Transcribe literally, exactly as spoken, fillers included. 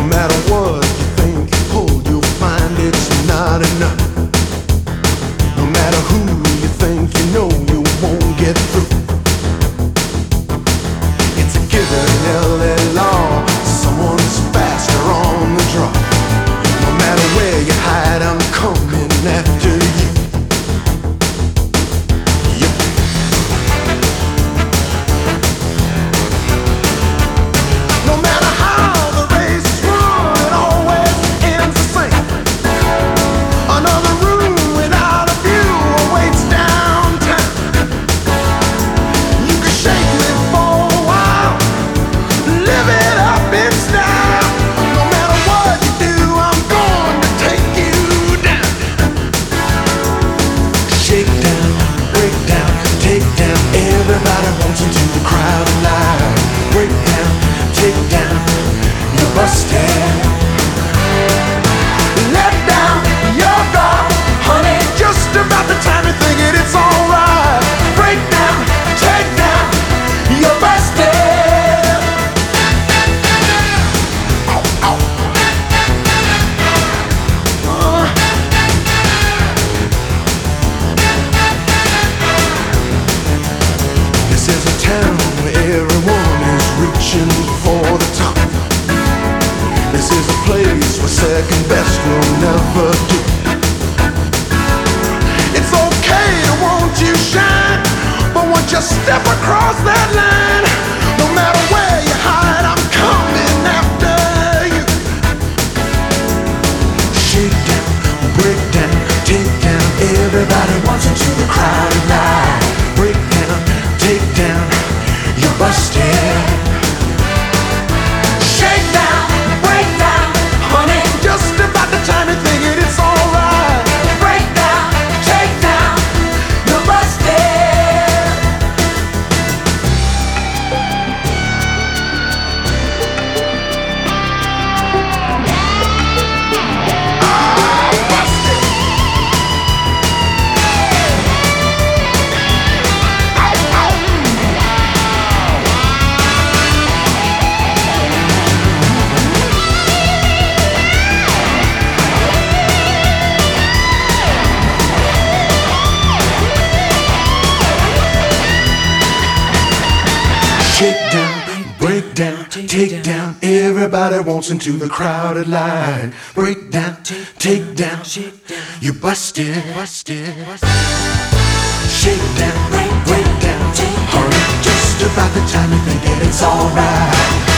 matter what you think you pull, you'll find it's not enough. No matter who you think you know, you won't get through. It's a given L A law, someone's faster on the draw. No matter where you hide, I'm coming after you. Yep. No matter how the race is run, it always ends the same. Another room without a view awaits downtown. You can shake me for a while, live it up in style. No matter what you do, I'm going to take you down. Shake down, break down, take down. Everybody wants into the crowd alive. Break down, take down, you're busted. Let down your guard, honey. Just about the time you're thinking it's alright. Break down, take down, you're busted. Ow, ow. Uh. This is a town where everyone is reaching for the top. This is a place where second best will never do. It's okay to want you shine, but once you step across that line, no matter where you hide, I'm coming after you. Shake down, break down, take down. Everybody wants into the crowded line. Break down, take down, you're busted. Shake down, break down, honey. Just about the time you're thinking it's alright. Break down, take down, you're busted. Ah, busted. Ow, ow. Shake down, break down, take down. Everybody wants into the crowded line. Break down, take down, you busted, busted. Shake down, break down, honey. Just about the time you think that it's alright.